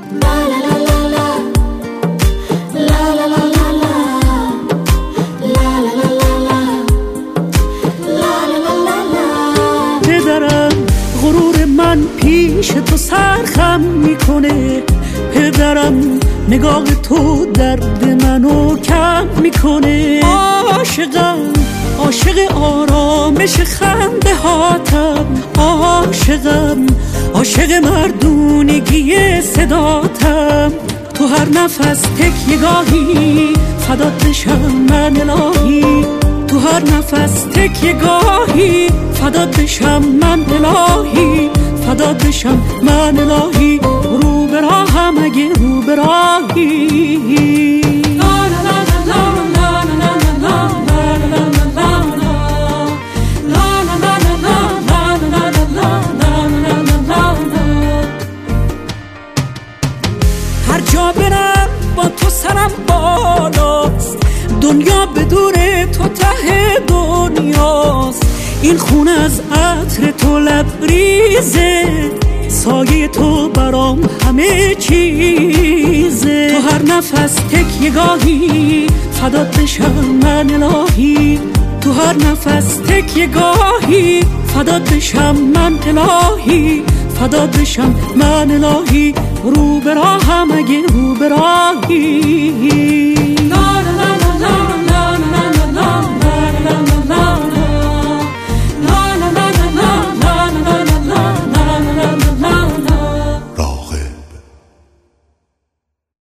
غرور من پیش تو سرخم میکنه، پدرم نگاه تو درد منو کم میکنه. عاشقم عاشق آرامش خنده هاتم، عاشقم عاشق مردونگی صداتم. تو هر نفس تکیه گاهی فدات بشم من الهی، تو هر نفس تکیه گاهی فدات بشم من الهی، فدات بشم من الهی. رو به راهم اگه رو به راهی. هر جا برم با تو سرم بالاست، دنیا به دور تو ته دنیاست. این خونه از عطر تو لبریزه، سایه تو برام همه چیزه. تو هر نفس تکیه گاهی فدات بشم من الهی، تو هر نفس تکیه گاهی فدات بشم من الهی، فدات بشم من الهی. رو به راهم اگه رو به راهی.